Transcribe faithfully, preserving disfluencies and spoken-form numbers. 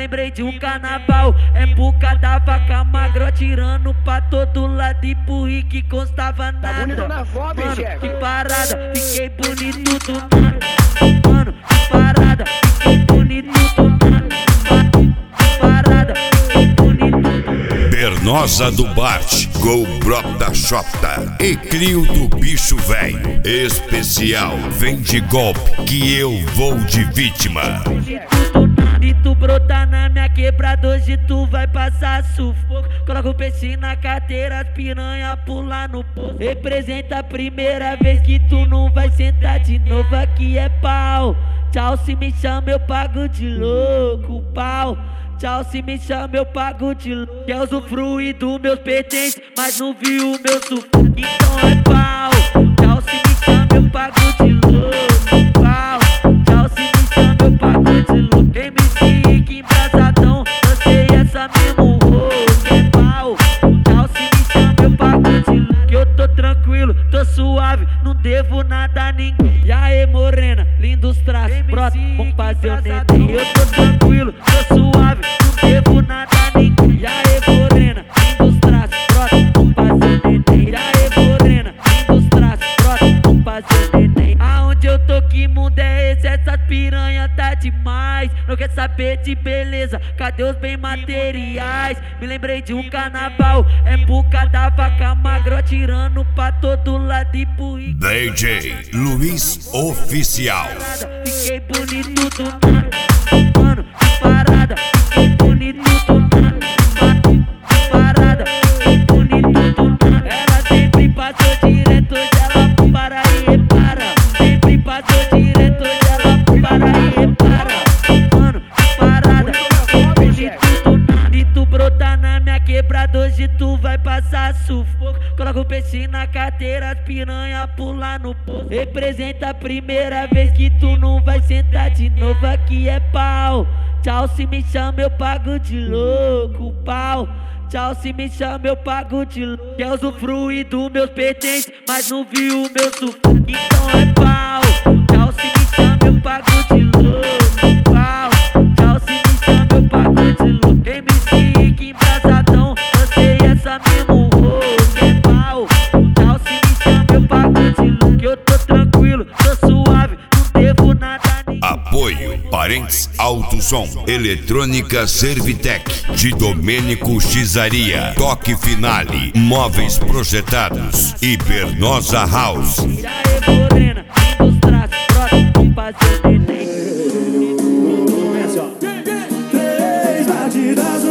lembrei de um carnaval, época da vaca magra, tirando pra todo lado e pro Rick constava nada. Mano, que parada, fiquei bonito do nada. Mano, que parada, fiquei bonito do nada. Que parada, fiquei bonito do nada. Bernosa do Bart, Go Brock da Xota e Crio do Bicho Velho. Especial, vem de golpe que eu vou de vítima. E tu brotar na minha quebrada, hoje tu vai passar sufoco. Coloca o peixe na carteira, as piranha pular no poço. Representa a primeira vez que tu não vai sentar de novo. Aqui é pau, tchau, se me chama eu pago de louco. Pau, tchau, se me chama eu pago de louco. Quer usufruir dos meus pertences, mas não viu o meu sufoco. Então é pau, tchau, se me chama eu pago de louco. Pau, tchau, se me chama eu pago de louco. M C Rick embrasadão, lancei essa mesmo rouco. É pau, tchau, se me chama eu pago de louco. Que eu tô tranquilo, tô suave, não devo nada a ninguém. E aí morena, lindos traços, brota, vamos fazer o neném. Eu tô tranquilo, tô suave, não devo nada a ninguém. E aí morena, lindos traços, brota, vamos fazer o neném. E aí morena, lindos traços, brota, vamos fazer o neném. Aonde eu tô, que mundo é esse? Essas piranha tá demais. Não quer saber de beleza, cadê os bem materiais? Me lembrei de um carnaval, época da vaca magra, tirando pra todo lado e pro Rick. D J Luiz Oficial. Fiquei bonito do nada. Mano, que parada, fiquei bonito do nada. Que parada, fiquei bonito do nada. Ela sempre passou direto, hoje ela para e repara. Sempre passou direto, hoje ela para e repara. Mano, que parada, fiquei bonito do nada. E tu brotar na minha quebrada, hoje tu vai passar sufoco. Coloca o peixe na carteira, as piranha pular no poço. Representa a primeira vez que tu não vai sentar de novo. Aqui é pau, tchau, se me chama eu pago de louco. Pau, tchau, se me chama eu pago de louco. Quer usufruir dos meus pertences, mas não viu o meu sufoco. Então é pau, tchau, se me chama eu pago de louco. Pau, tchau, se me chama eu pago de louco. M C Rick embrasadão, lancei essa mesmo rouco. É pau, tchau, se me chama eu pago de louco. Que eu tô tranquilo, tô suave, não devo nada a ninguém. Apoio Parentes Alto Som, Eletrônica Servitec, de Domênico Xizaria, Toque Finale, Móveis Projetados e Bernosa House. E aí morena, lindos traços, brota, vamos fazer o neném. Três batidas